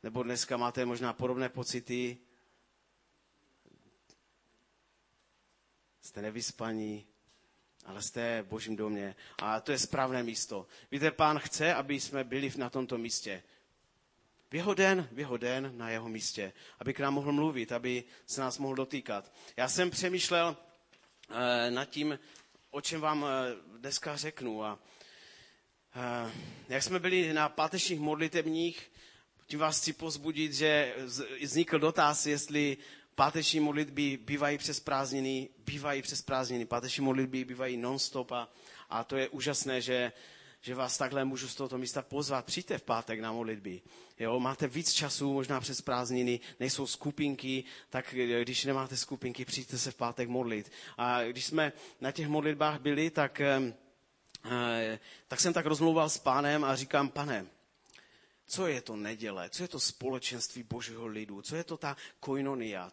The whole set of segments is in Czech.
Nebo dneska máte možná podobné pocity. Jste nevyspaní, ale jste v Božím domě. A to je správné místo. Víte, Pán chce, aby jsme byli na tomto místě. V jeho den na jeho místě. Aby k nám mohl mluvit, aby se nás mohl dotýkat. Já jsem přemýšlel nad tím, o čem vám dneska řeknu. A jak jsme byli na pátečních modlitebních, tím vás chci povzbudit, že vznikl dotaz, jestli páteční modlitby bývají přes prázdniny. Páteční modlitby bývají non-stop a to je úžasné, že vás takhle můžu z tohoto místa pozvat. Přijďte v pátek na modlitby. Jo, máte víc času, možná přes prázdniny, nejsou skupinky, tak když nemáte skupinky, přijďte se v pátek modlit. A když jsme na těch modlitbách byli, tak jsem tak rozmlouval s Pánem a říkám, Pane, co je to neděle, co je to společenství Božího lidu, co je to ta koinonia,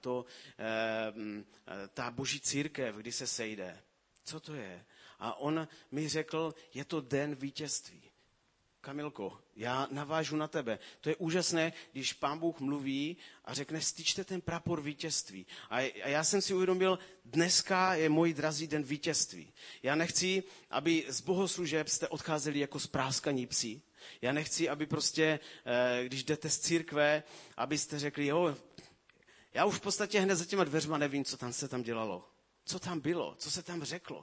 ta Boží církev, kdy se sejde. Co to je? A on mi řekl, je to den vítězství. Kamilko, já navážu na tebe. To je úžasné, když Pán Bůh mluví a řekne, styčte ten prapor vítězství. A já jsem si uvědomil, dneska je můj drazí den vítězství. Já nechci, aby z bohoslužeb jste odcházeli jako spráskaní psi. Já nechci, aby prostě, když jdete z církve, abyste řekli, jo, já už v podstatě hned za těma dveřma nevím, co tam se tam dělalo. Co tam bylo, co se tam řeklo.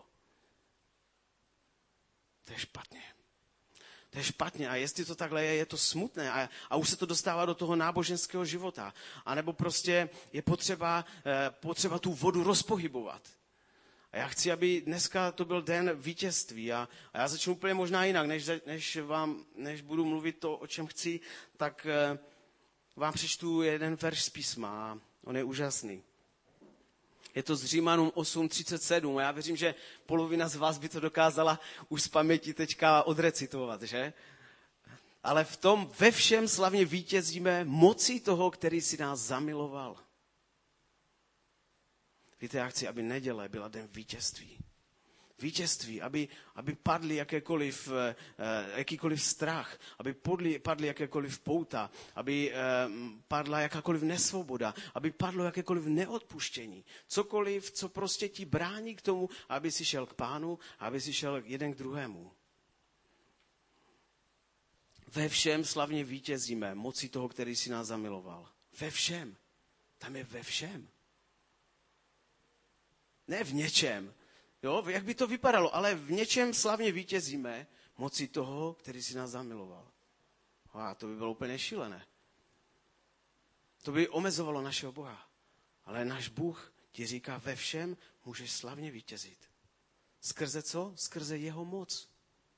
To je špatně. To je špatně a jestli to takhle je to smutné a už se to dostává do toho náboženského života. A nebo prostě je potřeba tu vodu rozpohybovat. A já chci, aby dneska to byl den vítězství a já začnu úplně možná jinak, než budu mluvit to, o čem chci, tak vám přečtu jeden verš z písma. On je úžasný. Je to z Římanům 8:37 a já věřím, že polovina z vás by to dokázala už z paměti teďka odrecitovat, že? Ale v tom ve všem slavně vítězíme mocí toho, který si nás zamiloval. Víte, já chci, aby neděle byla den vítězství. Vítězství, aby padly jakýkoliv strach, aby padly jakékoliv pouta, aby padla jakákoliv nesvoboda, aby padlo jakékoliv neodpuštění. Cokoliv, co prostě ti brání k tomu, aby si šel k Pánu, aby si šel jeden k druhému. Ve všem slavně vítězíme mocí toho, který si nás zamiloval. Ve všem. Tam je ve všem. Ne v něčem. Jo, jak by to vypadalo, ale v něčem slavně vítězíme mocí toho, který si nás zamiloval. A to by bylo úplně šílené. To by omezovalo našeho Boha. Ale náš Bůh ti říká, ve všem můžeš slavně vítězit. Skrze co? Skrze jeho moc.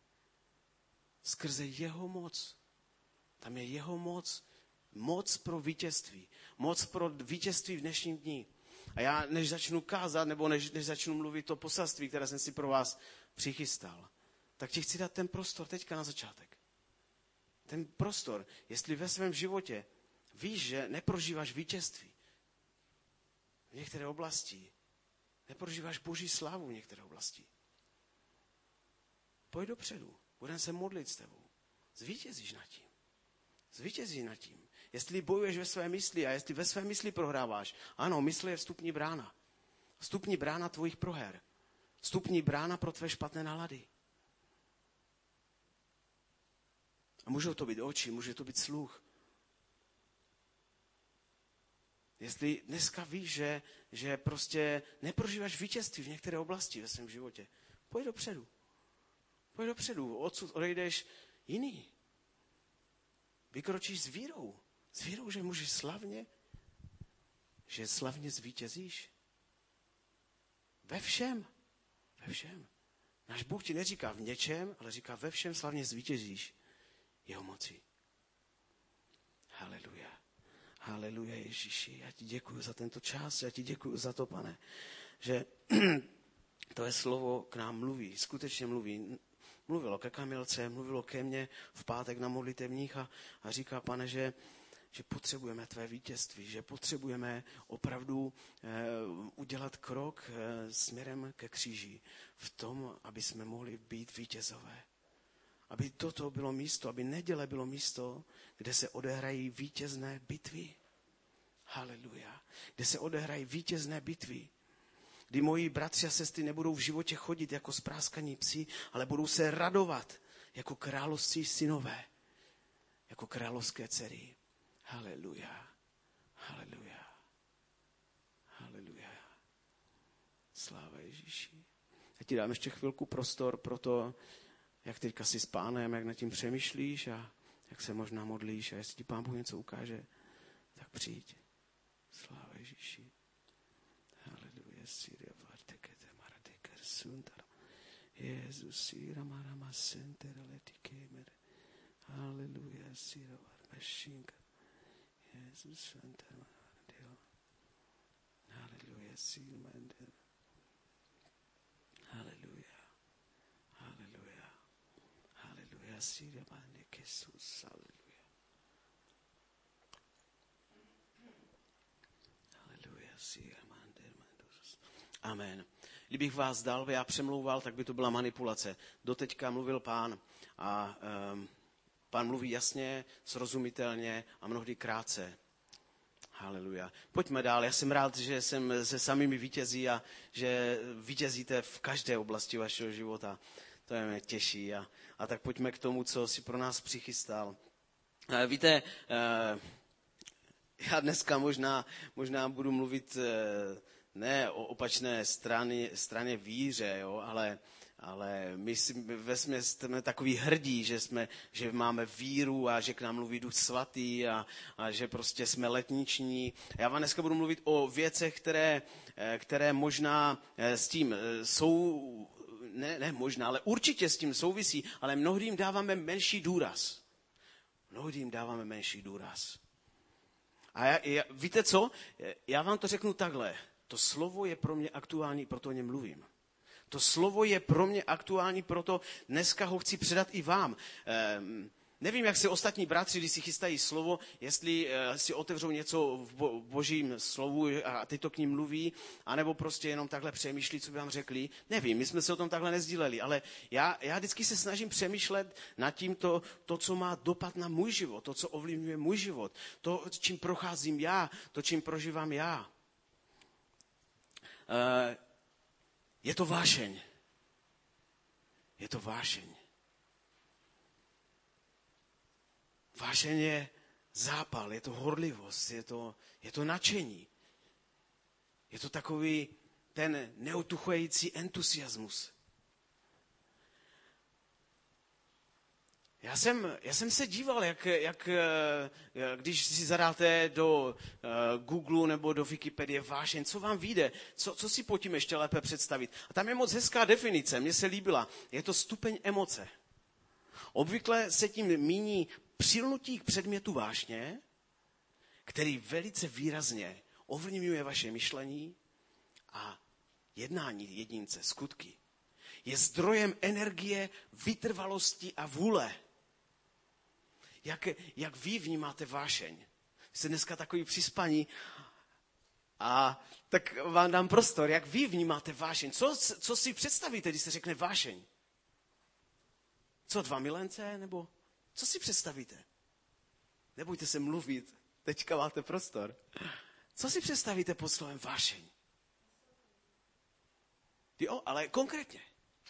Skrze jeho moc. Tam je jeho moc. Moc pro vítězství. Moc pro vítězství v dnešním dni. A já, než začnu kázat, nebo než začnu mluvit o poselství, které jsem si pro vás přichystal, tak ti chci dát ten prostor teďka na začátek. Ten prostor, jestli ve svém životě víš, že neprožíváš vítězství v některé oblasti, neprožíváš Boží slávu v některé oblasti, pojď dopředu, budeme se modlit s tebou. Zvítězíš nad tím. Zvítězíš nad tím. Jestli bojuješ ve své mysli a jestli ve své mysli prohráváš. Ano, mysl je vstupní brána. Vstupní brána tvojich proher. Vstupní brána pro tvé špatné nálady. A můžou to být oči, může to být sluch. Jestli dneska víš, že prostě neprožíváš vítězství v některé oblasti ve svém životě, pojď dopředu. Pojď dopředu, odsud odejdeš jiný. Vykročíš s vírou. S vírou, že můžeš slavně zvítězíš. Ve všem. Ve všem. Náš Bůh ti neříká v něčem, ale říká ve všem slavně zvítězíš jeho moci. Haleluja. Haleluja, Ježíši. Já ti děkuji za tento čas, já ti děkuji za to, Pane, že to slovo k nám mluví, skutečně mluví. Mluvilo ke Kamilce, mluvilo ke mně v pátek na modlitevních a říká, Pane, že potřebujeme tvé vítězství, že potřebujeme opravdu udělat krok směrem ke kříži v tom, aby jsme mohli být vítězové. aby toto bylo místo, aby neděle bylo místo, kde se odehrají vítězné bitvy. Haleluja. Kde se odehrají vítězné bitvy. Kdy moji bratři a sestry nebudou v životě chodit jako spráskaní psi, ale budou se radovat jako království synové. Jako královské dcery. Haleluja. Haleluja. Haleluja. Sláva Ježíši. Já ti dám ještě chvilku prostor pro to, jak teďka si s Pánem, jak nad tím přemýšlíš a jak se možná modlíš a jestli ti Pán Bůh něco ukáže, tak přijď. Sláva Ježíši. Haleluja. Síria vartekete maradeker sundar. Jezus síra marama senter letikemer. Haleluja. Síra varmešinka. Jezus senter maradeho. Haleluja. Síra mandel. Haleluja. Haleluja. Haleluja. Síra mande Jesus. Haleluja. Amen. Kdybych vás dal, já přemlouval, tak by to byla manipulace. Doteďka mluvil Pán a Pán mluví jasně, srozumitelně a mnohdy krátce. Haleluja. Pojďme dál. Já jsem rád, že jsem se samými vítězí a že vítězíte v každé oblasti vašeho života. To mě těší. A tak pojďme k tomu, co si pro nás přichystal. Víte, já dneska možná budu mluvit ne o opačné straně víře, jo, ale my jsme takový hrdí, že máme víru a že k nám mluví Duch Svatý a že prostě jsme letniční. Já vám dneska budu mluvit o věcech, které možná s tím jsou, ne možná, ale určitě s tím souvisí, ale mnohdy jim dáváme menší důraz. A víte co? Já vám to řeknu takhle. To slovo je pro mě aktuální, proto o něm mluvím. To slovo je pro mě aktuální, proto dneska ho chci předat i vám. Nevím, jak se ostatní bratři, když si chystají slovo, jestli si otevřou něco v Božím slovu a teď to k ním mluví, anebo prostě jenom takhle přemýšlí, co by vám řekli. Nevím, my jsme se o tom takhle nezdíleli, ale já vždycky se snažím přemýšlet nad tím to, co má dopad na můj život, to, co ovlivňuje můj život, to, čím procházím já, to, čím prožívám já. Je to vášeň. Vášeň je zápal, je to horlivost, je to nadšení. Je to takový ten neutuchující entuziasmus. Já jsem se díval, jak když si zadáte do Google nebo do Wikipedie vášeň, co vám vyjde, co si pod tím ještě lépe představit. A tam je moc hezká definice, mně se líbila. Je to stupeň emoce. Obvykle se tím míní přilnutí k předmětu vášně, který velice výrazně ovlivňuje vaše myšlení a jednání jedince, skutky. Je zdrojem energie, vytrvalosti a vůle. Jak vy vnímáte vášeň? Jste dneska takový přispaní a tak vám dám prostor. Jak vy vnímáte vášeň? Co si představíte, když se řekne vášeň? Co, 2 milence? Nebo co si představíte? Nebojte se mluvit, teďka máte prostor. Co si představíte pod slovem vášeň? Jo, ale konkrétně.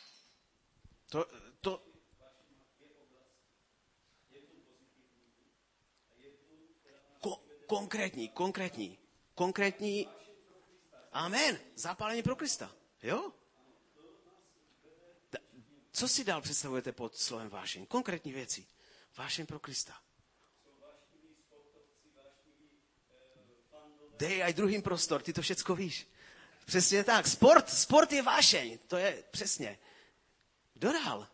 Konkrétní. Amen. Zapálení pro Krista. Jo? Co si dál představujete pod slovem vášeň? Konkrétní věci. Vášeň pro Krista. Dej aj druhým prostor, ty to všecko víš. Přesně tak. Sport je vášeň. To je přesně. Kdo dál?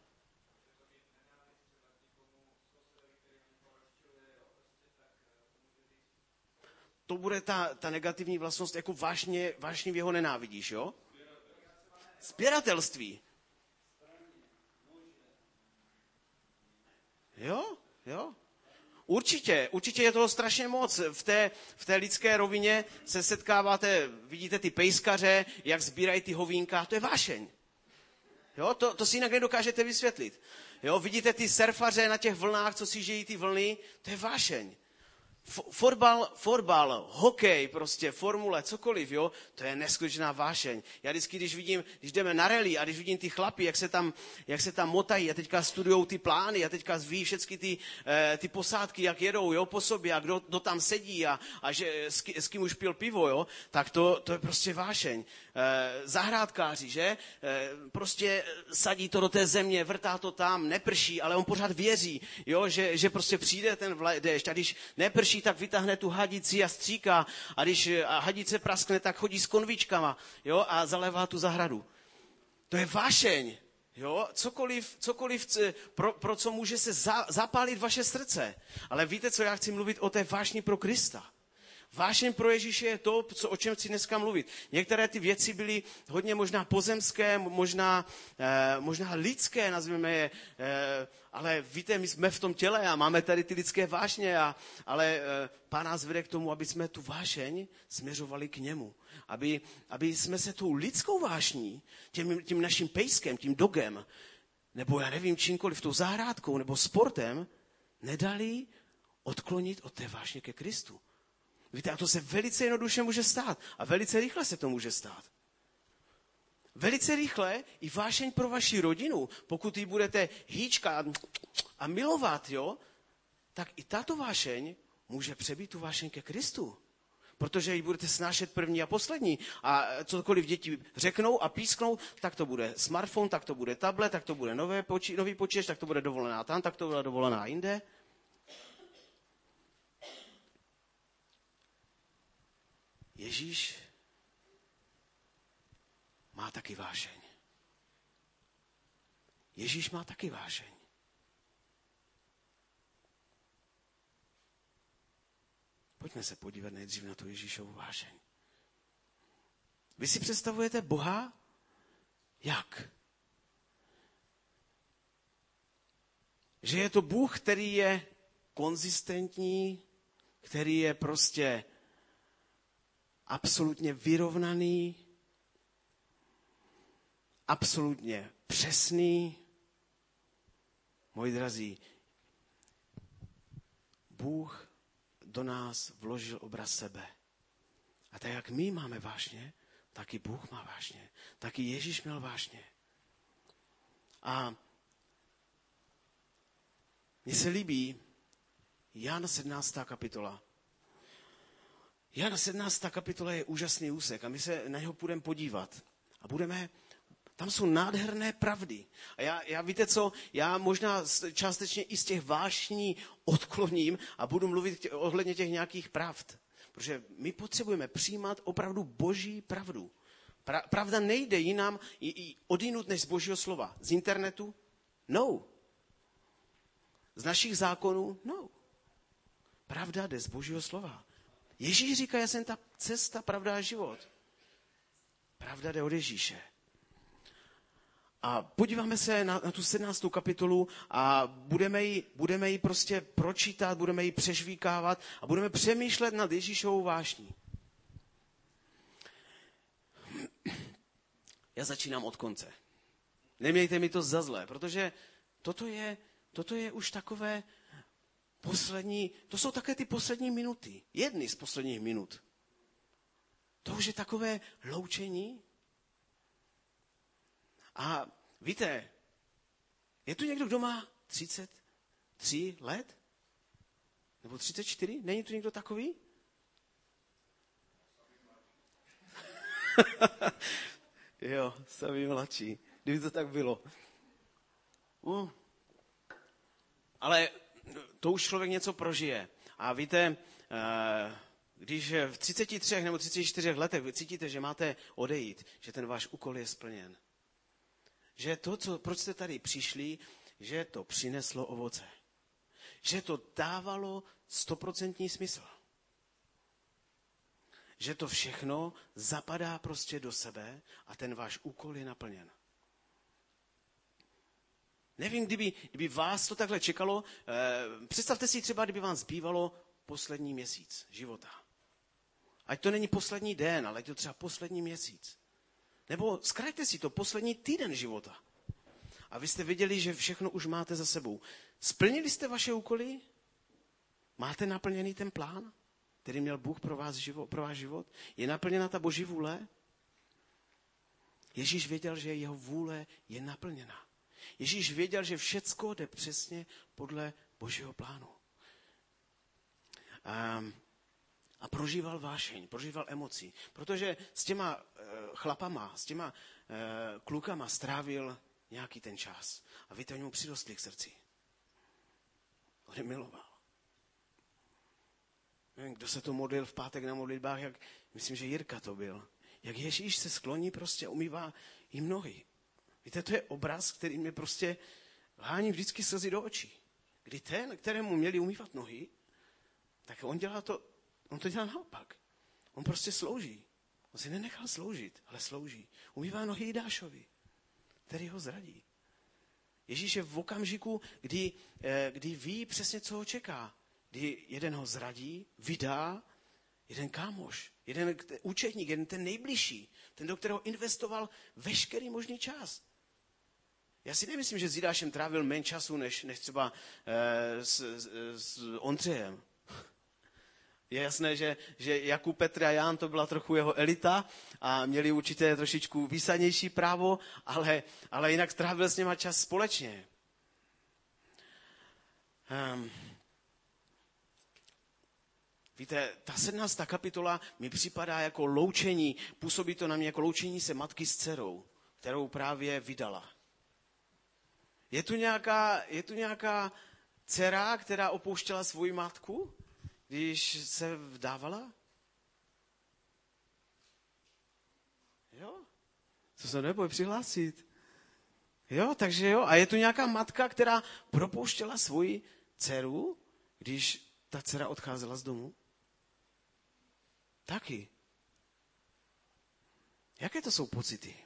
To bude ta negativní vlastnost, jako vášnivě ho nenávidíš, jo? Sběratelství. Jo. Určitě je toho strašně moc. V té lidské rovině se setkáváte, vidíte ty pejskaře, jak sbírají ty hovínka, to je vášeň. Jo, to si jinak nedokážete vysvětlit. Jo, vidíte ty surfaře na těch vlnách, co si žijí ty vlny, to je vášeň. Fotbal, hokej, prostě formule, cokoliv, jo, to je neskutečná vášeň. Já vždycky, když jdeme na rally a když vidím ty chlapy, jak se tam motají a teďka studujou ty plány a teďka ví všechny ty posádky, jak jedou, jo, po sobě a kdo tam sedí a že s kým už pil pivo, jo, tak to je prostě vášeň. Zahrádkáři, že? Prostě sadí to do té země, vrtá to tam, neprší, ale on pořád věří, jo, že prostě přijde ten déšť a když neprší, tak vytáhne tu hadici a stříká a když hadice praskne, tak chodí s konvičkama, jo, a zalévá tu zahradu. To je vášeň, jo, cokoliv pro co může se zapálit vaše srdce. Ale víte, co já chci mluvit o té vášni pro Krista. Vášeň pro Ježíše je to, o čem chci dneska mluvit. Některé ty věci byly hodně možná pozemské, možná lidské, nazveme je, ale víte, my jsme v tom těle a máme tady ty lidské vášně, ale Pán nás vede k tomu, aby jsme tu vášeň směřovali k němu. Aby jsme se tou lidskou vášní, tím naším pejskem, tím dogem, nebo já nevím, čímkoliv, tou zahrádkou nebo sportem, nedali odklonit od té vášně ke Kristu. Víte, a to se velice jednoduše může stát. A velice rychle se to může stát. Velice rychle i vášeň pro vaši rodinu, pokud ji budete hýčkat a milovat, jo, tak i tato vášeň může přebít tu vášeň ke Kristu. Protože ji budete snášet první a poslední. A cokoliv děti řeknou a písknou, tak to bude smartphone, tak to bude tablet, tak to bude nový počítač, tak to bude dovolená tam, tak to bude dovolená jinde. Ježíš má taky vášeň. Ježíš má taky vášeň. Pojďme se podívat nejdřív na tu Ježíšovu vášeň. Vy si představujete Boha jak? Že je to Bůh, který je konzistentní, který je prostě absolutně vyrovnaný, absolutně přesný. Moji drazí, Bůh do nás vložil obraz sebe. A tak, jak my máme vášně, tak i Bůh má vášně. Tak i Ježíš měl vášně. A mně se líbí Jan 17. kapitola. Jan 17. kapitola je úžasný úsek a my se na něho půjdeme podívat. A tam jsou nádherné pravdy. A já víte co, já možná částečně i z těch vášní odkloním a budu mluvit ohledně těch nějakých pravd. Protože my potřebujeme přijímat opravdu boží pravdu. Pravda nejde jinam i odjinud než z božího slova. Z internetu? No. Z našich zákonů? No. Pravda jde z božího slova. Ježíš říká, já jsem ta cesta, pravda a život. Pravda jde od Ježíše. A podíváme se na tu 17. kapitolu a budeme ji prostě pročítat, budeme ji přežvíkávat a budeme přemýšlet nad Ježíšovou vášní. Já začínám od konce. Nemějte mi to za zlé, protože toto je už takové poslední, to jsou také ty poslední minuty. Jedny z posledních minut. To už je takové loučení. A víte, je tu někdo, kdo má 33 let? Nebo 34? Není tu někdo takový? Jo, samý mladší. Kdyby to tak bylo. Ale to už člověk něco prožije. A víte, když v 33 nebo 34 letech vy cítíte, že máte odejít, že ten váš úkol je splněn. Že to, proč jste tady přišli, že to přineslo ovoce. Že to dávalo 100% smysl. Že to všechno zapadá prostě do sebe a ten váš úkol je naplněn. Nevím, kdyby vás to takhle čekalo, představte si třeba, kdyby vám zbývalo poslední měsíc života. Ať to není poslední den, ale ať to třeba poslední měsíc. Nebo zkraťte si to poslední týden života. a vy jste viděli, že všechno už máte za sebou. Splnili jste vaše úkoly? Máte naplněný ten plán, který měl Bůh pro váš život? Je naplněna ta Boží vůle? Ježíš věděl, že jeho vůle je naplněna. Ježíš věděl, že všecko jde přesně podle Božího plánu. A prožíval vášeň, prožíval emoci. Protože s těma chlapama, s těma klukama strávil nějaký ten čas. A víte, oni mu přirostli k srdci. On je miloval. Nevím, kdo se to modlil v pátek na modlitbách, myslím, že Jirka to byl. Jak Ježíš se skloní, prostě umývá jim nohy. Víte, to je obraz, který mě prostě hání vždycky slzy do očí. Kdy ten, kterému měli umývat nohy, tak on to dělá naopak. On prostě slouží. On si nenechal sloužit, ale slouží. Umývá nohy Jidášovi, který ho zradí. Ježíš je v okamžiku, kdy ví přesně, co ho čeká. Kdy jeden ho zradí, vydá, jeden kámoš, jeden účetník, jeden ten nejbližší, ten, do kterého investoval veškerý možný čas. Já si nemyslím, že s Jidášem trávil méně času, než třeba s Ondřejem. Je jasné, že Jakub, Petr a Jan, to byla trochu jeho elita a měli určitě trošičku výsadnější právo, ale jinak trávil s něma čas společně. Víte, ta 17. kapitola mi připadá jako loučení, působí to na mě jako loučení se matky s dcerou, kterou právě vydala. Je tu nějaká dcera, která opouštěla svoji matku, když se vdávala? Jo? Co se neboj přihlásit? Jo, takže jo. A je tu nějaká matka, která propouštěla svoji dceru, když ta dcera odcházela z domu? Taky. Jaké to jsou pocity?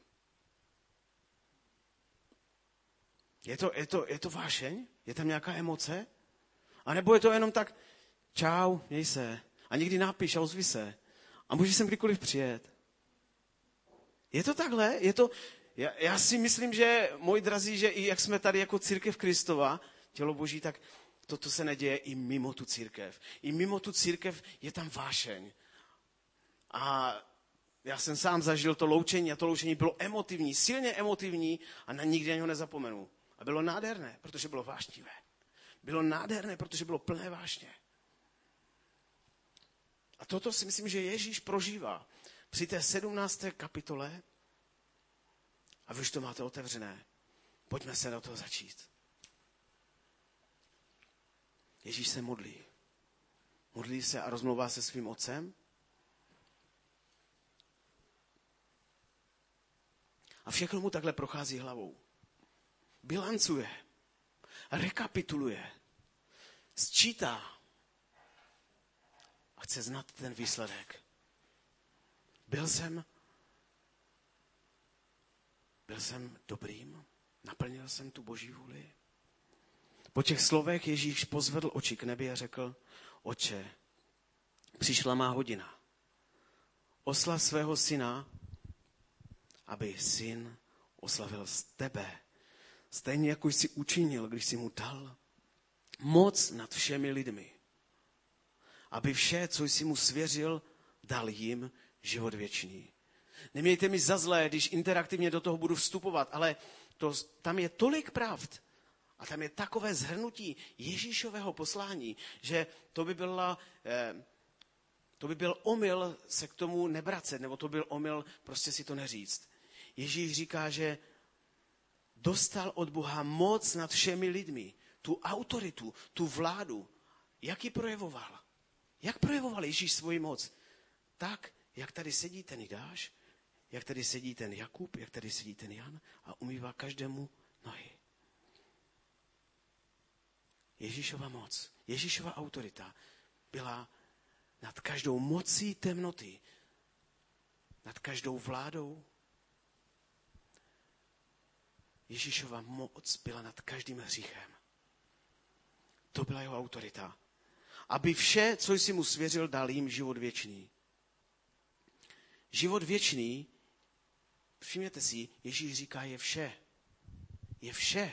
Je to vášeň? Je tam nějaká emoce? A nebo je to jenom tak, čau, měj se. A někdy napiš a ozvi se. A můžeš sem kdykoliv přijet. Je to takhle? Já si myslím, že, moji drazí, že i jak jsme tady jako církev Kristova, tělo Boží, tak toto se neděje i mimo tu církev. I mimo tu církev je tam vášeň. A já jsem sám zažil to loučení a to loučení bylo emotivní, silně emotivní a nikdy na něho nezapomenu. A bylo nádherné, protože bylo vášnivé. Bylo nádherné, protože bylo plné vášně. A toto si myslím, že Ježíš prožívá při té 17. kapitole. A vy už to máte otevřené. Pojďme se do toho začít. Ježíš se modlí. Modlí se a rozmlouvá se svým otcem. A všechno mu takhle prochází hlavou. Bilancuje. Rekapituluje. Sčítá. A chce znát ten výsledek. Byl jsem dobrým? Naplnil jsem tu Boží vůli? Po těch slovech Ježíš pozvedl oči k nebi a řekl, Otče, přišla má hodina. Oslav svého syna, aby syn oslavil z tebe. Stejně jako jsi učinil, když jsi mu dal moc nad všemi lidmi. Aby vše, co jsi mu svěřil, dal jim život věčný. Nemějte mi za zlé, když interaktivně do toho budu vstupovat, ale tam je tolik pravd a tam je takové shrnutí Ježíšového poslání, že to by byl omyl se k tomu nevracet, nebo to byl omyl prostě si to neříct. Ježíš říká, že dostal od Boha moc nad všemi lidmi, tu autoritu, tu vládu. Jak ji projevoval? Jak projevoval Ježíš svoji moc? Tak, jak tady sedí ten Jidáš, jak tady sedí ten Jakub, jak tady sedí ten Jan a umývá každému nohy. Ježíšova moc, Ježíšova autorita byla nad každou mocí temnoty, nad každou vládou. Ježíšova moc byla nad každým hříchem. To byla jeho autorita. Aby vše, co jsi mu svěřil, dal jim život věčný. Život věčný, všimněte si, Ježíš říká, je vše. je vše.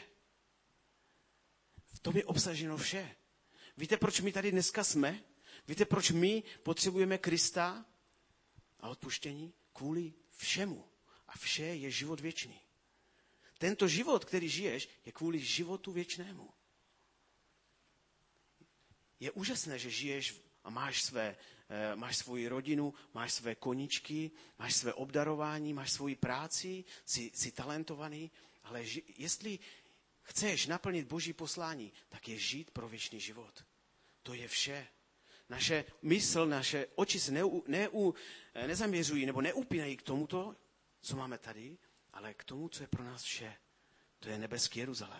V tom je obsaženo vše. Víte, proč my tady dneska jsme? Víte, proč my potřebujeme Krista a odpuštění? Kvůli všemu. A vše je život věčný. Tento život, který žiješ, je kvůli životu věčnému. Je úžasné, že žiješ a máš svoji rodinu, máš své koníčky, máš své obdarování, máš svoji práci, jsi talentovaný, ale jestli chceš naplnit Boží poslání, tak je žít pro věčný život. To je vše. Naše mysl, naše oči se nezaměřují nebo neupínají k tomuto, co máme tady, ale k tomu, co je pro nás vše. To je nebeský Jeruzalém.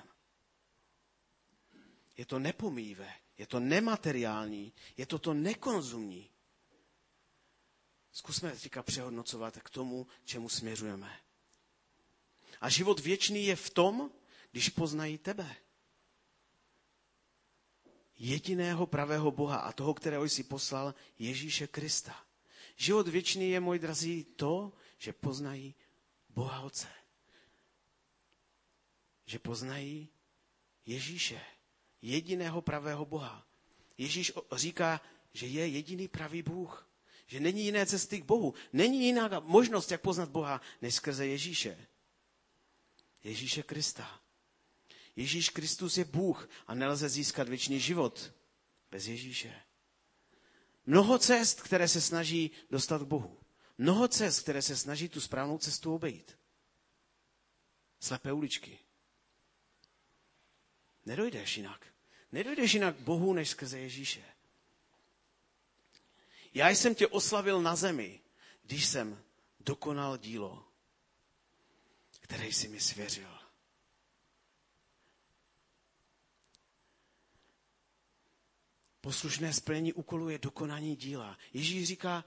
Je to nepomíjivé, je to nemateriální, je to nekonzumní. Zkusme teďka přehodnocovat k tomu, čemu směřujeme. A život věčný je v tom, když poznají tebe. Jediného pravého Boha a toho, kterého jsi poslal, Ježíše Krista. Život věčný je, můj drazí, to, že poznají Boha Otce. Že poznají Ježíše, jediného pravého Boha. Ježíš říká, že je jediný pravý Bůh. Že není jiné cesty k Bohu. Není jiná možnost, jak poznat Boha, než skrze Ježíše. Ježíše Krista. Ježíš Kristus je Bůh a nelze získat věčný život bez Ježíše. Mnoho cest, které se snaží dostat k Bohu. Mnoho cest, které se snaží tu správnou cestu obejít. Slepé uličky. Nedojdeš jinak. Nedojdeš jinak k Bohu, než skrze Ježíše. Já jsem tě oslavil na zemi, když jsem dokonal dílo, které jsi mi svěřil. Poslušné splnění úkolu je dokonání díla. Ježíš říká,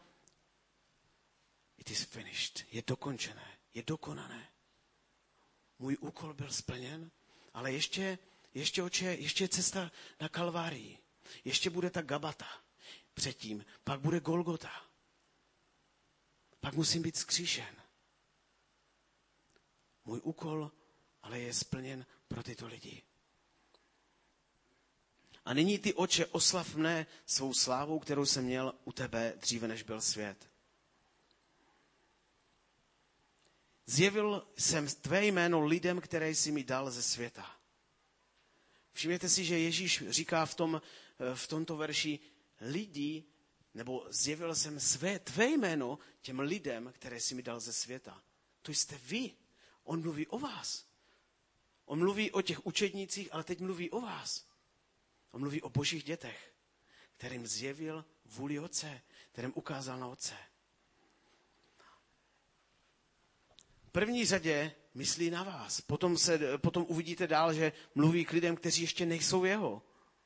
it is finished, je dokončené, je dokonané. Můj úkol byl splněn, ale ještě je cesta na Kalvárii. Ještě bude ta Gabata předtím, pak bude Golgota. Pak musím být vzkříšen. Můj úkol ale je splněn pro tyto lidi. A nyní ty, Otče, oslav mne svou slávou, kterou jsem měl u tebe dříve, než byl svět. Zjevil jsem tvé jméno lidem, které jsi mi dal ze světa. Všimněte si, že Ježíš říká v tomto verši lidi, nebo zjevil jsem tvé jméno těm lidem, které jsi mi dal ze světa. To jste vy. On mluví o vás. On mluví o těch učednících, ale teď mluví o vás. On mluví o božích dětech, kterým zjevil vůli Otce, kterým ukázal na Otce. V první řadě myslí na vás. Potom uvidíte dál, že mluví k lidem, kteří ještě nejsou jeho.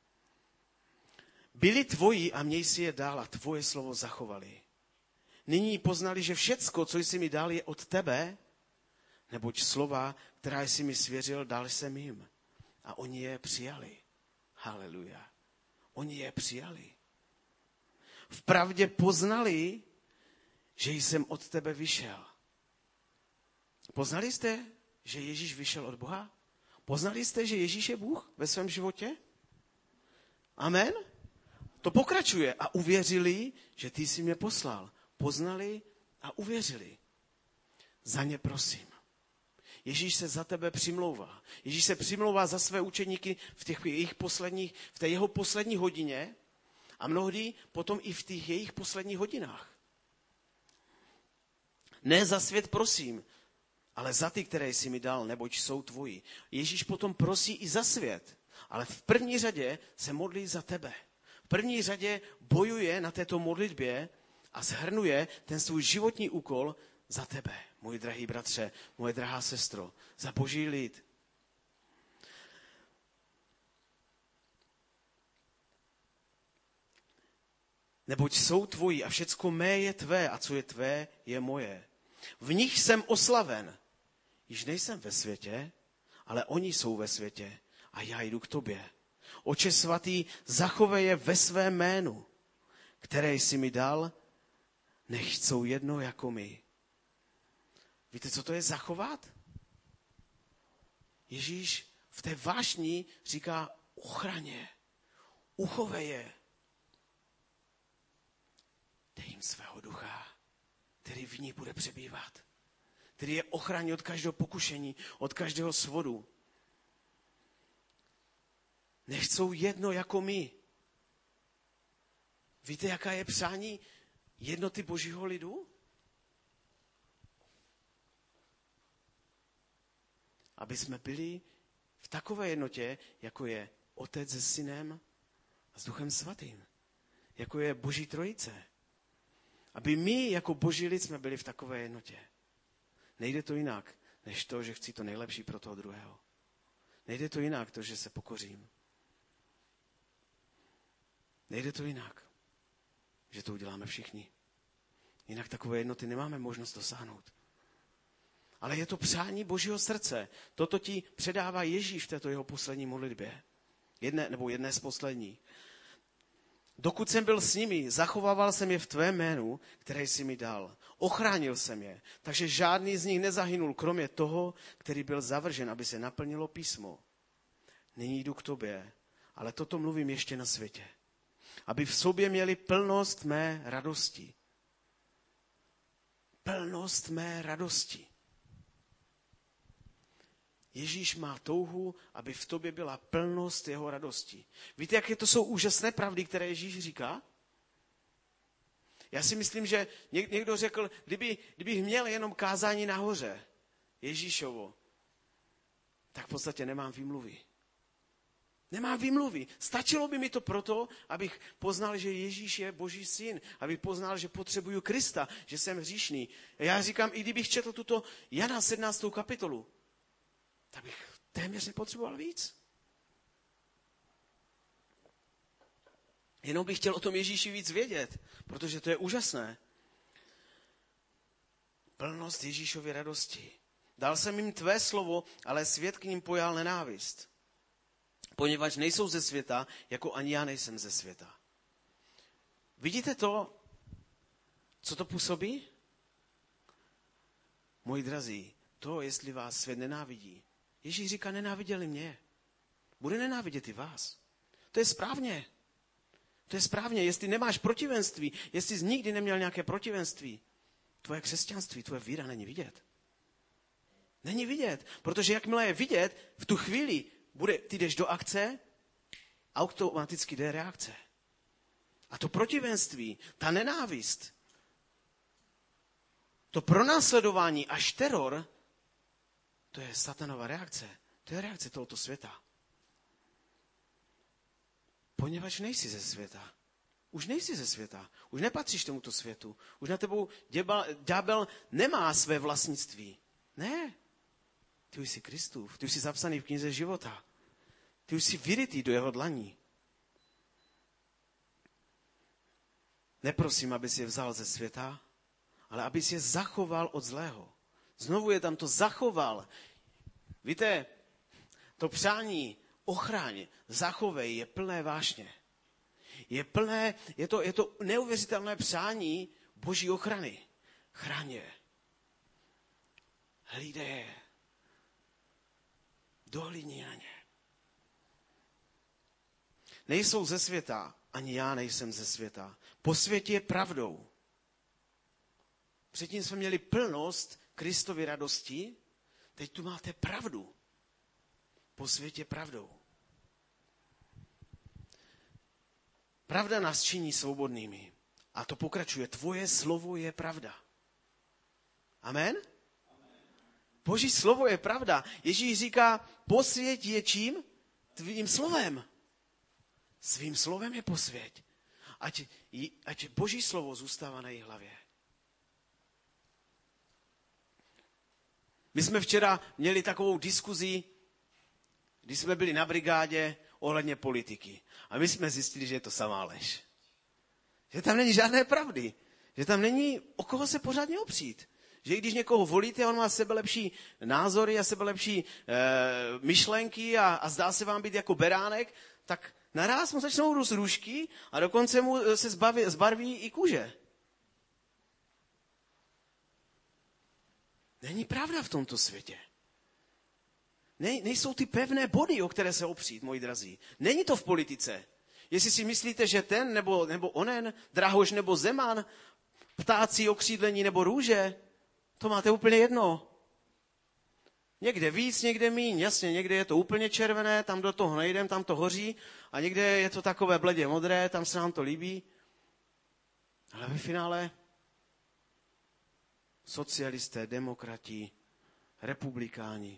Byli tvoji a měj si je dál a tvoje slovo zachovali. Nyní poznali, že všecko, co jsi mi dal, je od tebe, neboť slova, která jsi mi svěřil, dal jsem jim. A oni je přijali. Haleluja. Oni je přijali. Vpravdě poznali, že jsem od tebe vyšel. Poznali jste, že Ježíš vyšel od Boha? Poznali jste, že Ježíš je Bůh ve svém životě? Amen? To pokračuje. A uvěřili, že ty jsi mě poslal. Poznali a uvěřili. Za ně prosím. Ježíš se za tebe přimlouvá. Ježíš se přimlouvá za své učeníky v té jeho poslední hodině a mnohdy potom i v těch jejich posledních hodinách. Ne za svět prosím, ale za ty, které jsi mi dal, neboť jsou tvoji. Ježíš potom prosí i za svět, ale v první řadě se modlí za tebe. V první řadě bojuje na této modlitbě a shrnuje ten svůj životní úkol za tebe, můj drahý bratře, moje drahá sestro, za boží lid. Neboť jsou tvoji a všecko mé je tvé a co je tvé, je moje. V nich jsem oslaven. Již nejsem ve světě, ale oni jsou ve světě a já jdu k tobě. Otče svatý, zachovej je ve svém jménu, které jsi mi dal, nechť jsou jedno jako my. Víte, co to je zachovat? Ježíš v té vášni říká ochraně, uchovej je. Dej jim svého ducha, který v ní bude přebývat, který je ochrání od každého pokušení, od každého svodu. Nechcou jedno jako my. Víte, jaká je přání jednoty Božího lidu? Aby jsme byli v takové jednotě, jako je Otec se Synem a s Duchem Svatým. Jako je Boží trojice. Aby my jako Boží lid jsme byli v takové jednotě. Nejde to jinak, než to, že chci to nejlepší pro toho druhého. Nejde to jinak, to, že se pokořím. Nejde to jinak, že to uděláme všichni. Jinak takové jednoty nemáme možnost dosáhnout. Ale je to přání Božího srdce. Toto ti předává Ježíš v této jeho poslední modlitbě. Jedné z posledních. Dokud jsem byl s nimi, zachovával jsem je v tvém jménu, které jsi mi dal. Ochránil jsem je, takže žádný z nich nezahynul, kromě toho, který byl zavržen, aby se naplnilo písmo. Nyní jdu k tobě, ale toto mluvím ještě na světě. Aby v sobě měli plnost mé radosti. Plnost mé radosti. Ježíš má touhu, aby v tobě byla plnost jeho radosti. Víte, jaké to jsou úžasné pravdy, které Ježíš říká? Já si myslím, že někdo řekl, kdybych měl jenom kázání nahoře, Ježíšovo, tak v podstatě nemám výmluvy. Nemám výmluvy. Stačilo by mi to proto, abych poznal, že Ježíš je Boží syn. Abych poznal, že potřebuju Krista, že jsem hříšný. A já říkám, i kdybych četl tuto Jana 17. kapitolu, tak bych téměř nepotřeboval víc. Jenom bych chtěl o tom Ježíši víc vědět, protože to je úžasné. Plnost Ježíšovy radosti. Dal jsem jim tvé slovo, ale svět k ním pojal nenávist. Poněvadž nejsou ze světa, jako ani já nejsem ze světa. Vidíte to, co to působí? Moji drazí, to, jestli vás svět nenávidí. Ježíš říká, nenáviděli mě. Bude nenávidět i vás. To je správně. To je správně. Jestli nemáš protivenství, jestli jsi nikdy neměl nějaké protivenství, tvoje křesťanství, tvoje víra není vidět. Není vidět, protože jakmile je vidět, v tu chvíli ty jdeš do akce, automaticky jde reakce. A to protivenství, ta nenávist, to pronásledování až teror, to je satanova reakce. To je reakce tohoto světa. Poněvadž nejsi ze světa. Už nejsi ze světa. Už nepatříš tomuto světu. Už na tebou ďábel nemá své vlastnictví. Ne. Ty už jsi Kristův. Ty už jsi zapsaný v knize života. Ty už jsi vyrytý do jeho dlaní. Neprosím, abys je vzal ze světa, ale abys je zachoval od zlého. Znovu je tam to zachoval. Víte, to přání ochráň, zachovej je plné vášně. Je to neuvěřitelné přání Boží ochrany. Chraň je. Hlídej je. Dohlídni na ně. Nejsou ze světa, ani já nejsem ze světa. Posvěť je pravdou. Předtím jsme měli plnost Kristovy radosti, teď tu máte pravdu. Posvěť je pravdou. Pravda nás činí svobodnými. A to pokračuje. Tvoje slovo je pravda. Amen? Boží slovo je pravda. Ježíš říká, posvěť je čím? Tvým slovem. Svým slovem je posvěť. Ať Boží slovo zůstává na její hlavě. My jsme včera měli takovou diskuzi, když jsme byli na brigádě ohledně politiky. A my jsme zjistili, že je to samá lež. Že tam není žádné pravdy. Že tam není o koho se pořádně opřít. Že když někoho volíte, on má sebelepší názory a sebelepší myšlenky a zdá se vám být jako beránek, tak naraz mu začnou růst růžky a dokonce mu se zbarví i kůže. Není pravda v tomto světě. Nejsou ty pevné body, o které se opřít, moji drazí. Není to v politice. Jestli si myslíte, že ten nebo onen, Drahoš nebo Zeman, ptáci, okřídlení nebo růže, to máte úplně jedno. Někde víc, někde míň. Jasně, někde je to úplně červené, tam do toho nejdem, tam to hoří, a někde je to takové bledě modré, tam se nám to líbí. Ale ve finále socialisté, demokrati, republikáni.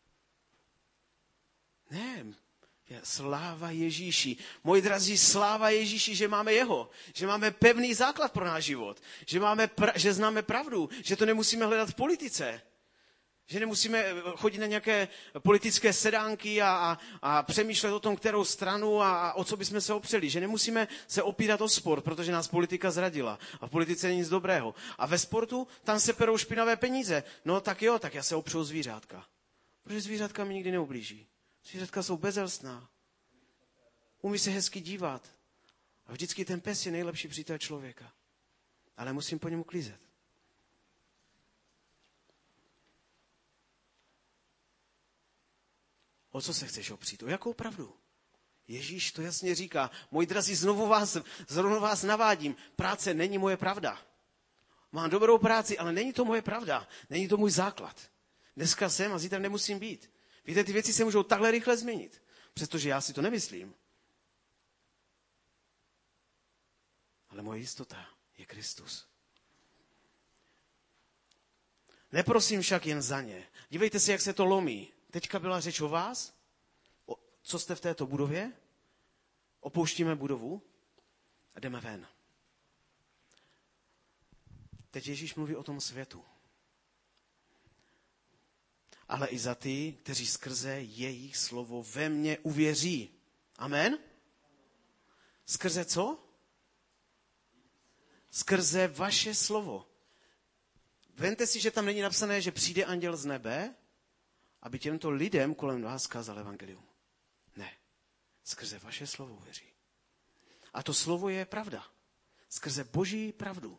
Ne, sláva Ježíši. Moji drazí, sláva Ježíši, že máme jeho. Že máme pevný základ pro náš život. Že známe pravdu. Že to nemusíme hledat v politice. Že nemusíme chodit na nějaké politické sedánky a přemýšlet o tom, kterou stranu a o co bychom se opřeli. Že nemusíme se opírat o sport, protože nás politika zradila. A v politice není nic dobrého. A ve sportu tam se perou špinavé peníze. No tak jo, tak já se opřu o zvířátka. Protože zvířátka mi nikdy neublíží. Zvířátka jsou bezelstná. Umí se hezky dívat. A vždycky ten pes je nejlepší přítel člověka. Ale musím po něm uklízet. O co se chceš opřít? O jakou pravdu? Ježíš to jasně říká. Moji drazí, zrovna vás navádím. Práce není moje pravda. Mám dobrou práci, ale není to moje pravda. Není to můj základ. Dneska jsem a zítra nemusím být. Víte, ty věci se můžou takhle rychle změnit. Přestože já si to nemyslím. Ale moje jistota je Kristus. Neprosím však jen za ně. Dívejte se, jak se to lomí. Teďka byla řeč o vás, co jste v této budově, opouštíme budovu a jdeme ven. Teď Ježíš mluví o tom světu. Ale i za ty, kteří skrze jejich slovo ve mně uvěří. Amen? Skrze co? Skrze vaše slovo. Vemte si, že tam není napsané, že přijde anděl z nebe, aby těmto lidem kolem vás kázal evangelium. Ne. Skrze vaše slovo uvěří. A to slovo je pravda. Skrze Boží pravdu.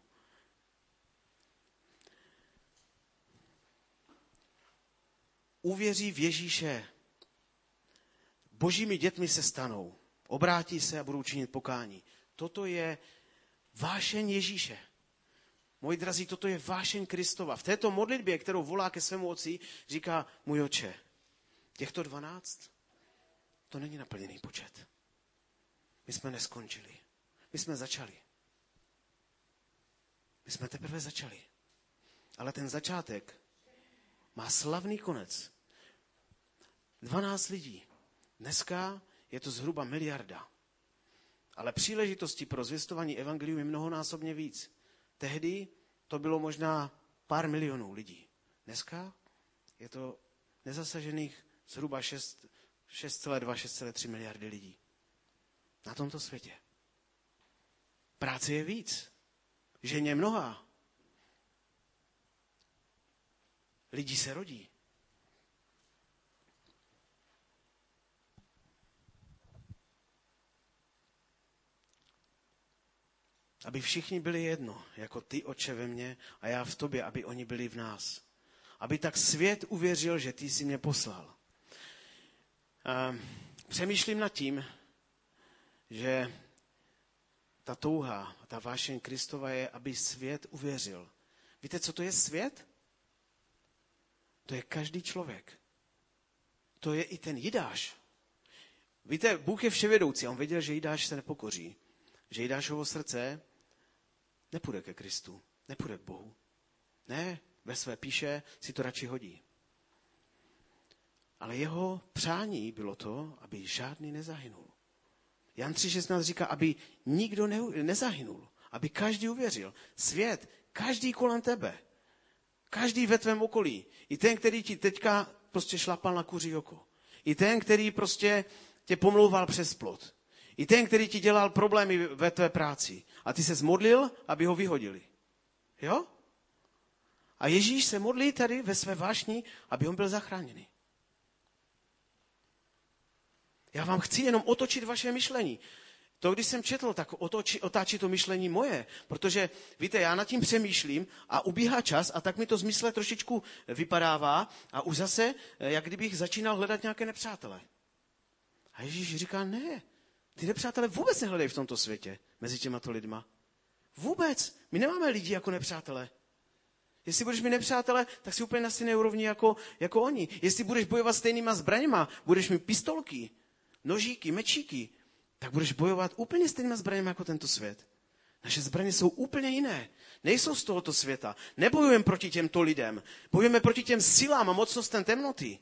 Uvěří v Ježíše. Božími dětmi se stanou. Obrátí se a budou činit pokání. Toto je vášeň Ježíše. Moji drazí, toto je vášeň Kristova. V této modlitbě, kterou volá ke svému otci, říká: můj oče, těchto 12, to není naplněný počet. My jsme neskončili. My jsme začali. My jsme teprve začali. Ale ten začátek má slavný konec. 12 lidí. Dneska je to zhruba 1 miliarda. Ale příležitostí pro zvěstování evangelium je mnohonásobně víc. Tehdy to bylo možná pár milionů lidí. Dneska je to nezasažených zhruba 6,2-6,3 miliardy lidí. Na tomto světě. Práce je víc. Žen je mnohá. Lidí se rodí. Aby všichni byli jedno, jako ty, Otče, ve mně a já v tobě, aby oni byli v nás. Aby tak svět uvěřil, že ty jsi mě poslal. Přemýšlím nad tím, že ta touha, ta vášeň Kristova je, aby svět uvěřil. Víte, co to je svět? To je každý člověk. To je i ten Jidáš. Víte, Bůh je vševědoucí a on věděl, že Jidáš se nepokoří. Že Jidášovo srdce nepůjde ke Kristu, nepůjde k Bohu. Ne, ve své píše si to radši hodí. Ale jeho přání bylo to, aby žádný nezahynul. Jan 3,16 říká, aby nikdo nezahynul, aby každý uvěřil. Svět, každý kolem tebe, každý ve tvém okolí. I ten, který ti teďka prostě šlapal na kuří oko. I ten, který prostě tě pomlouval přes plot. I ten, který ti dělal problémy ve tvé práci. A ty se modlil, aby ho vyhodili. Jo? A Ježíš se modlí tady ve své vášni, aby on byl zachráněný. Já vám chci jenom otočit vaše myšlení. To, když jsem četl, tak otáčí to myšlení moje. Protože, víte, já nad tím přemýšlím a ubíhá čas a tak mi to z mysle trošičku vypadává a už zase, jak kdybych začínal hledat nějaké nepřátele. A Ježíš říká, ne, ty nepřátelé vůbec nehledají v tomto světě mezi těmato lidma. Vůbec. My nemáme lidi jako nepřátelé. Jestli budeš mít nepřátele, tak si úplně na stejné úrovni jako oni. Jestli budeš bojovat stejnýma zbraněma, budeš mít pistolky, nožíky, mečíky, tak budeš bojovat úplně stejnýma zbraněma jako tento svět. Naše zbraně jsou úplně jiné. Nejsou z tohoto světa. Nebojujeme proti těmto lidem. Bojujeme proti těm silám a mocnostem temnoty.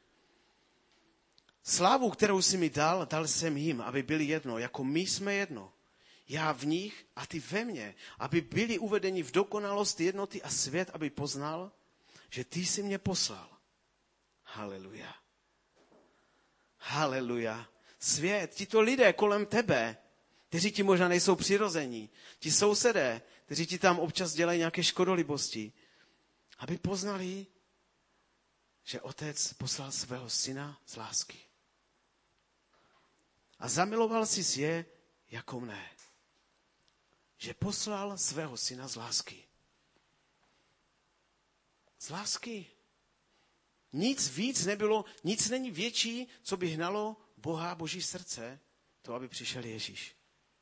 Slávu, kterou jsi mi dal jsem jim, aby byli jedno, jako my jsme jedno. Já v nich a ty ve mně, aby byli uvedeni v dokonalost jednoty a svět, aby poznal, že ty jsi mě poslal. Haleluja. Haleluja. Svět, tito lidé kolem tebe, kteří ti možná nejsou přirození, ti sousedé, kteří ti tam občas dělají nějaké škodolibosti, aby poznali, že Otec poslal svého syna z lásky. A zamiloval jsi je jako mne. Že poslal svého syna z lásky. Z lásky. Nic víc nebylo, nic není větší, co by hnalo Boha, Boží srdce, to, aby přišel Ježíš.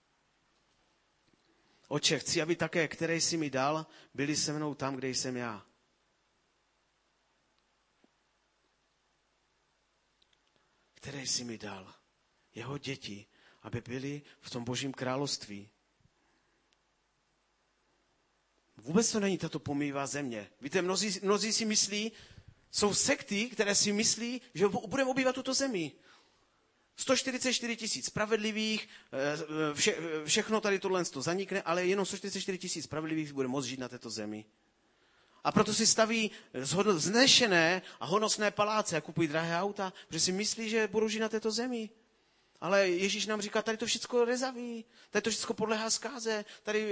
Otče, chci, aby také, které jsi mi dal, byli se mnou tam, kde jsem já. Které jsi mi dal, jeho děti, aby byli v tom Božím království. Vůbec to není tato pomývá země. Víte, mnozí si myslí, jsou sekty, které si myslí, že budeme obývat tuto zemi. 144 000 spravedlivých, všechno tady tohle zanikne, ale jenom 144 000 spravedlivých bude moct žít na této zemi. A proto si staví vznešené a honosné paláce a kupují drahé auta, protože si myslí, že budou žít na této zemi. Ale Ježíš nám říká, tady to všechno rezaví, tady to všechno podléhá zkáze,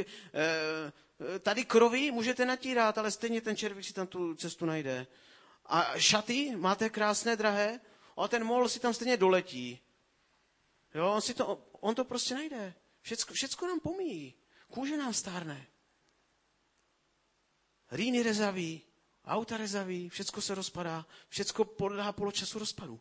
tady kroví můžete natírat, ale stejně ten červík si tam tu cestu najde. A šaty máte krásné, drahé, a ten mol si tam stejně doletí. Jo, on to prostě najde. Všecko nám pomíjí. Kůže nám stárne. Rýny rezaví, auta rezaví, všecko se rozpadá, všecko podléhá poločasu rozpadu.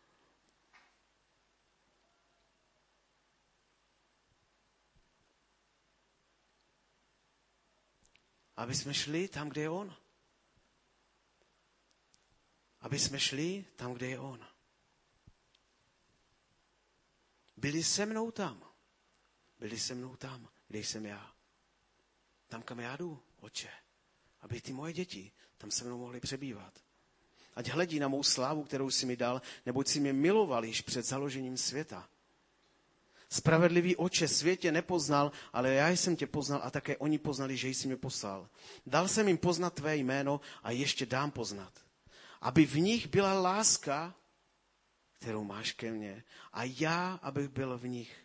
Aby jsme šli tam, kde je on. Aby jsme šli tam, kde je on. Byli se mnou tam. Byli se mnou tam, kde jsem já. Tam, kam já jdu, Otče. Aby ty moje děti tam se mnou mohly přebývat. Ať hledí na mou slávu, kterou jsi mi dal, neboť jsi mě miloval již před založením světa. Spravedlivý Otče, svět tě nepoznal, ale já jsem tě poznal a také oni poznali, že jsi mě poslal. Dal jsem jim poznat tvé jméno a ještě dám poznat. Aby v nich byla láska, kterou máš ke mně, a já, abych byl v nich.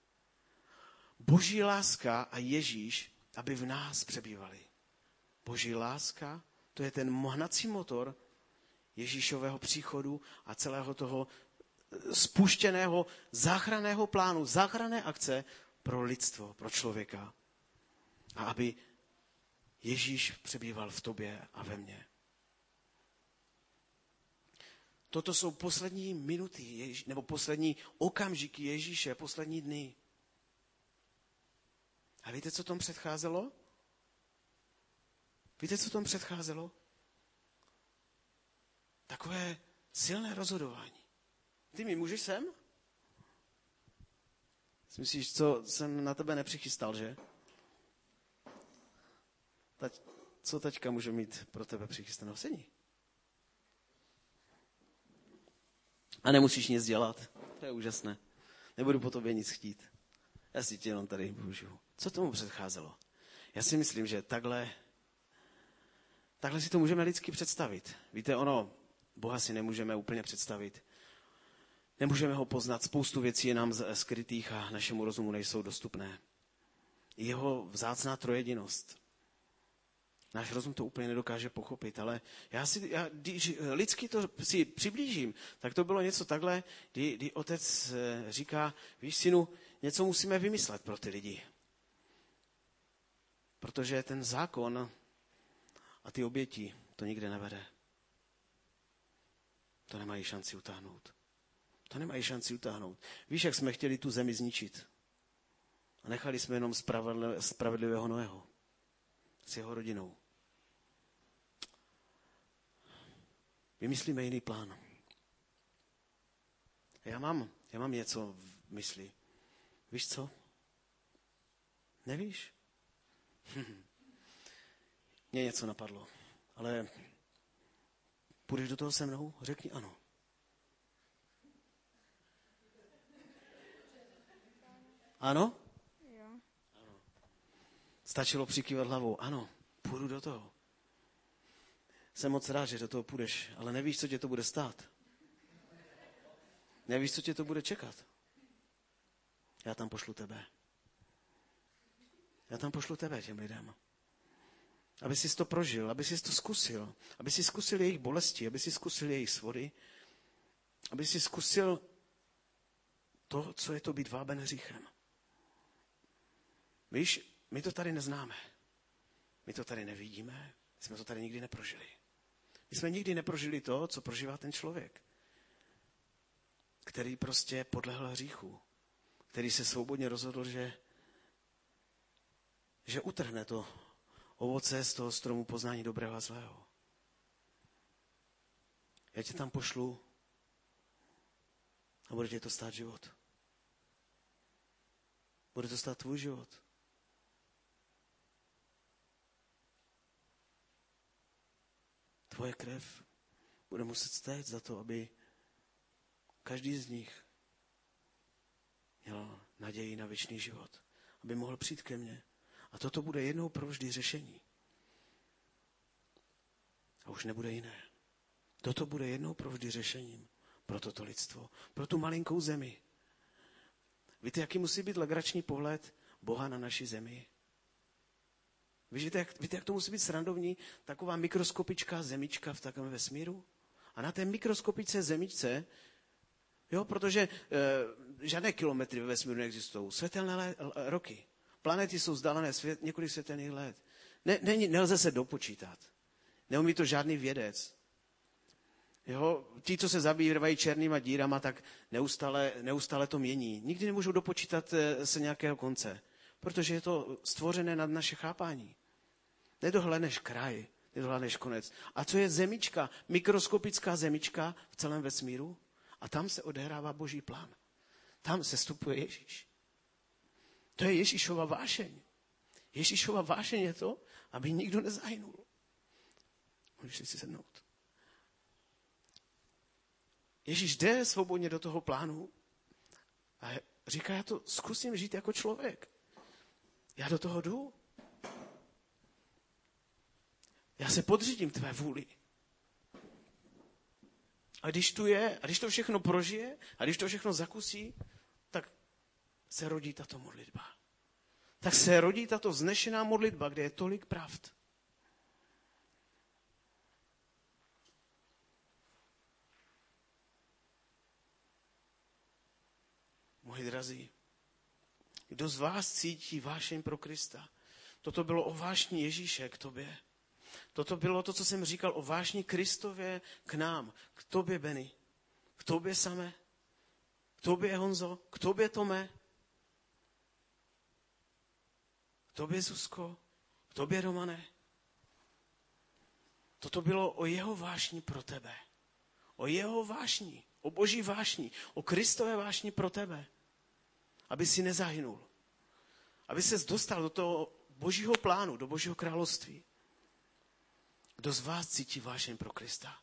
Boží láska a Ježíš, aby v nás přebývali. Boží láska, to je ten hnací motor Ježíšového příchodu a celého toho spuštěného záchranného plánu, záchranné akce pro lidstvo, pro člověka. A aby Ježíš přebýval v tobě a ve mně. Toto jsou poslední minuty, nebo poslední okamžiky Ježíše, poslední dny. A víte, co tomu předcházelo? Víte, co tomu předcházelo? Takové silné rozhodování. Ty mi můžeš sem? Myslíš, co jsem na tebe nepřichystal, že? Co teďka může mít pro tebe přichystanou? Sedni. A nemusíš nic dělat. To je úžasné. Nebudu po tobě nic chtít. Já si tě jenom tady použiju. Co tomu předcházelo? Já si myslím, že takhle si to můžeme lidsky představit. Víte, Boha si nemůžeme úplně představit. Nemůžeme ho poznat. Spoustu věcí je nám skrytých a našemu rozumu nejsou dostupné. Jeho vzácná trojedinost. Náš rozum to úplně nedokáže pochopit, ale když lidsky to si přiblížím, tak to bylo něco takhle, kdy otec říká, víš, synu, něco musíme vymyslet pro ty lidi. Protože ten zákon a ty oběti to nikde nevede. To nemají šanci utáhnout. To nemají šanci utáhnout. Víš, jak jsme chtěli tu zemi zničit? A nechali jsme jenom spravedlivého Noého s jeho rodinou. Vymyslíme jiný plán. Já mám něco v mysli. Víš co? Nevíš? Mně něco napadlo, ale půjdeš do toho se mnou? Řekni ano. Ano? Jo. Ano. Stačilo přikývat hlavou. Ano, půjdu do toho. Jsem moc rád, že do toho půjdeš, ale nevíš, co tě to bude stát. Nevíš, co tě to bude čekat. Já tam pošlu tebe. Já tam pošlu tebe těm lidem. Aby jsi to prožil, aby jsi to zkusil. Aby jsi zkusil jejich bolesti, aby jsi zkusil jejich svody. Aby jsi zkusil to, co je to být váben hříchem. Víš, my to tady neznáme. My to tady nevidíme. My jsme to tady nikdy neprožili. My jsme nikdy neprožili to, co prožívá ten člověk, který prostě podlehl hříchu. Který se svobodně rozhodl, že utrhne to ovoce z toho stromu poznání dobrého a zlého. Já tě tam pošlu a bude tě to stát život. Bude to stát tvůj život. Tvoje krev bude muset stéct za to, aby každý z nich měl naději na věčný život. Aby mohl přijít ke mně. A toto bude jednou provždy řešení. A už nebude jiné. Toto bude jednou provždy řešením pro toto lidstvo. Pro tu malinkou zemi. Víte, jaký musí být legrační pohled Boha na naši zemi? Víte, jak to musí být srandovní? Taková mikroskopičká zemička v takovém vesmíru? A na té mikroskopické zemičce, jo, protože žádné kilometry ve vesmíru neexistují. Světelné roky. Planety jsou vzdálené několik světelných let. Nelze se dopočítat. Neumí to žádný vědec. Jo, ti, co se zabývají černýma dírama, tak neustále to mění. Nikdy nemůžou dopočítat se nějakého konce, protože je to stvořené nad naše chápání. Nedohledneš kraj, nedohledneš konec. A co je zemička, mikroskopická zemička v celém vesmíru? A tam se odehrává Boží plán. Tam se vstupuje Ježíš. To je Ježíšova vášeň. Ježíšova vášeň je to, aby nikdo nezahynul. Můžeš si sednout. Ježíš jde svobodně do toho plánu a říká, já to zkusím žít jako člověk. Já do toho jdu. Já se podřídím tvé vůli. A když tu je, a když to všechno prožije, a když to všechno zakusí, tak se rodí tato modlitba. Tak se rodí tato vznešená modlitba, kde je tolik pravd. Moji drazí, kdo z vás cítí vášeň pro Krista? Toto bylo o vášni Ježíše k tobě. Toto bylo to, co jsem říkal o vášni Kristově k nám. K tobě, Benny. K tobě samé. K tobě, Honzo. K tobě, Tome. K tobě, Zuzko. K tobě, Romane. Toto bylo o jeho vášni pro tebe. O jeho vášni. O Boží vášni. O Kristové vášni pro tebe. Aby si nezahynul. Aby ses dostal do toho Božího plánu, do Božího království. Kdo z vás cítí vášeň pro Krista?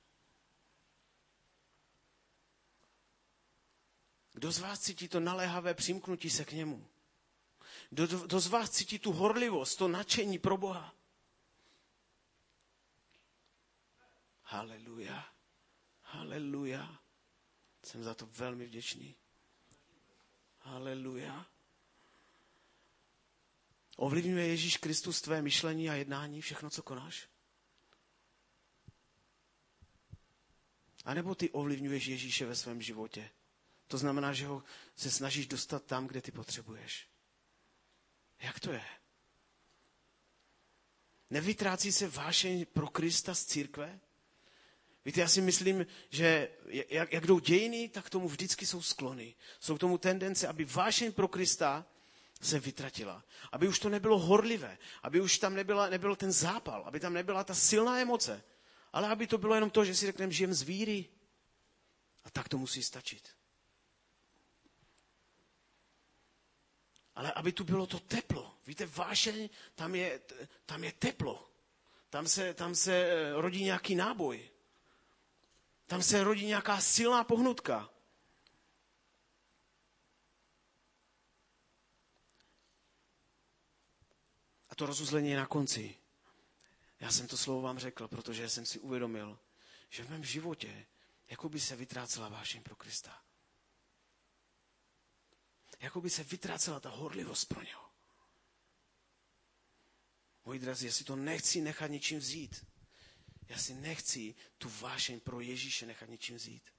Kdo z vás cítí to naléhavé přimknutí se k němu? Kdo z vás cítí tu horlivost, to nadšení pro Boha? Haleluja. Haleluja. Jsem za to velmi vděčný. Haleluja. Ovlivňuje Ježíš Kristus tvé myšlení a jednání, všechno, co konáš? A nebo ty ovlivňuješ Ježíše ve svém životě? To znamená, že ho se snažíš dostat tam, kde ty potřebuješ. Jak to je? Nevytrácí se vášeň pro Krista z církve? Víte, já si myslím, že jak jdou dějiny, tak tomu vždycky jsou sklony. Jsou k tomu tendence, aby vášeň pro Krista se vytratila. Aby už to nebylo horlivé. Aby už tam nebyl ten zápal. Aby tam nebyla ta silná emoce. Ale aby to bylo jenom to, že si řekneme, žijem z víry. A tak to musí stačit. Ale aby tu bylo to teplo. Víte, vášeň, tam je teplo. Tam se rodí nějaký náboj. Tam se rodí nějaká silná pohnutka. A to rozuzlení je na konci. Já jsem to slovo vám řekl, protože jsem si uvědomil, že v mém životě jako by se vytrácela vášeň pro Krista. Jako by se vytrácela ta horlivost pro něho. Moji drazí, já si to nechci nechat ničím vzít. Já si nechci tu vášeň pro Ježíše nechat ničím vzít.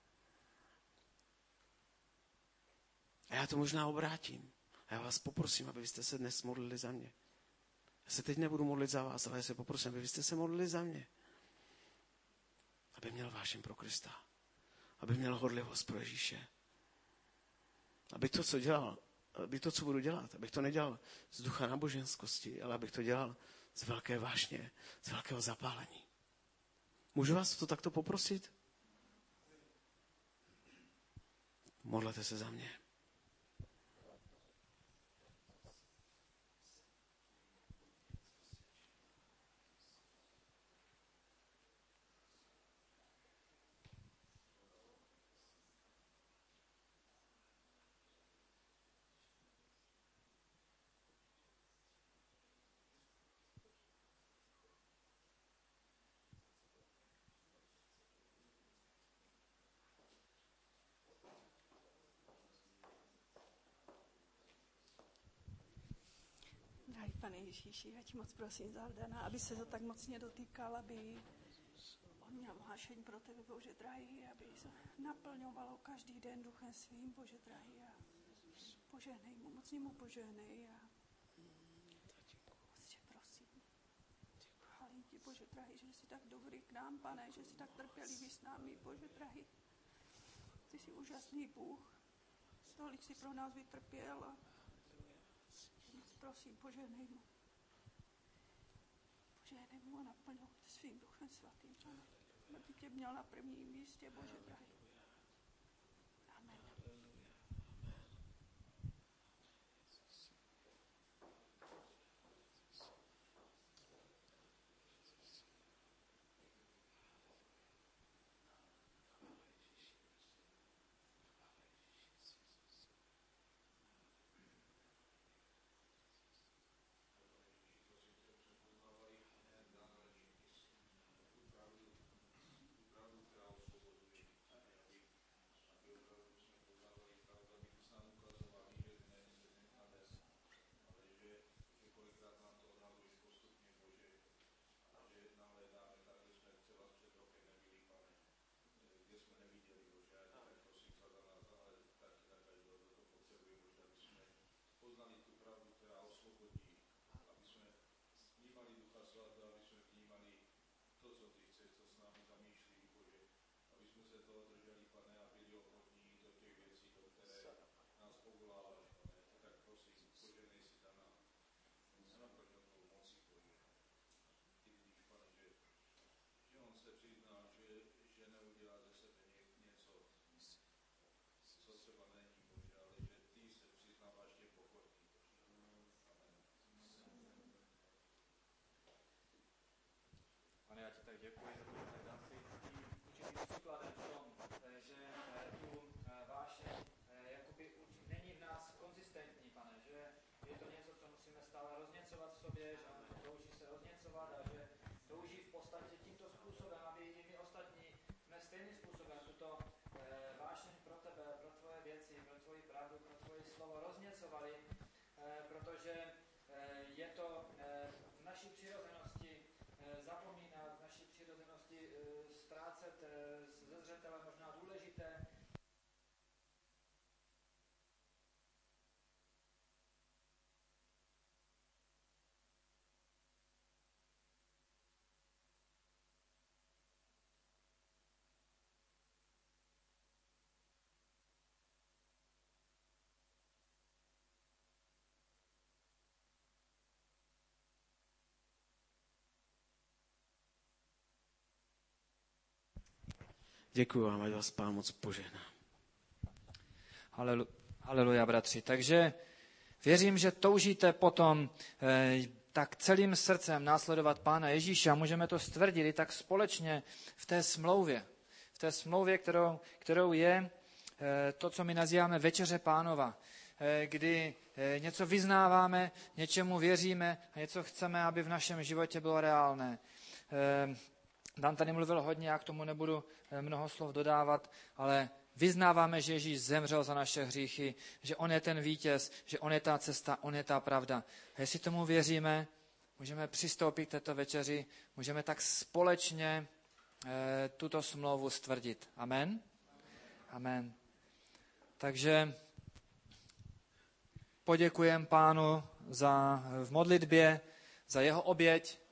A já to možná obrátím. A já vás poprosím, abyste se dnes modlili za mě. Já se teď nebudu modlit za vás, ale já se poprosím, abyste se modlili za mě. Aby měl vášeň pro Krista. Aby měl horlivost pro Ježíše. Aby to, co dělal, aby to, co budu dělat, abych to nedělal z ducha náboženskosti, ale abych to dělal z velké vášně, z velkého zapálení. Můžu vás to takto poprosit? Modlete se za mě. Drahý Pane Ježíši, já ti moc prosím za Aldana, aby se to tak mocně dotýkal, aby on měl vášeň pro tebe, Bože drahý, aby se naplňovalo každý den duchem svým, Bože drahý, a požehnej mu, mocně mu požehnej a moc tě prosím. Chválím ti, Bože drahý, že jsi tak dobrý k nám, Pane, že jsi tak trpělivý s námi, Bože drahý. Ty jsi úžasný Bůh, tolik jsi pro nás vytrpěl a prosím, požehnej mu. Požehnej mu a naplň ho svým duchem svatým, Pane. Aby tě měl na prvním místě, Bože drahý. Amen. Pane, já ti tak děkuji za to, že tak dám si určitým příkladem v tom, že tu vášeň jakoby není v nás konzistentní, Pane, že je to něco, co musíme stále rozněcovat v sobě, že máme touží se rozněcovat a že touží v podstatě tímto způsobem, aby i my ostatní jsme stejným způsobem tuto vášeň pro tebe, pro tvoje věci, pro tvoji pravdu, pro tvoje slovo rozněcovali, protože je to v naší přirozenosti zapomínat, v naší přirozenosti ztrácet ze zřetele možná důležité Děkuji vám, ať vás Pán moc požehná. Haleluja, bratři. Takže věřím, že toužíte potom tak celým srdcem následovat Pána Ježíše a můžeme to stvrdit i tak společně v té smlouvě. V té smlouvě, kterou je to, co my nazýváme Večeře Pánova, kdy něco vyznáváme, něčemu věříme a něco chceme, aby v našem životě bylo reálné. Dan tady mluvil hodně, já k tomu nebudu mnoho slov dodávat, ale vyznáváme, že Ježíš zemřel za naše hříchy, že on je ten vítěz, že on je ta cesta, on je ta pravda. A jestli tomu věříme, můžeme přistoupit k této večeři, můžeme tak společně tuto smlouvu stvrdit. Amen? Amen. Takže poděkujeme Pánu v modlitbě za jeho oběť,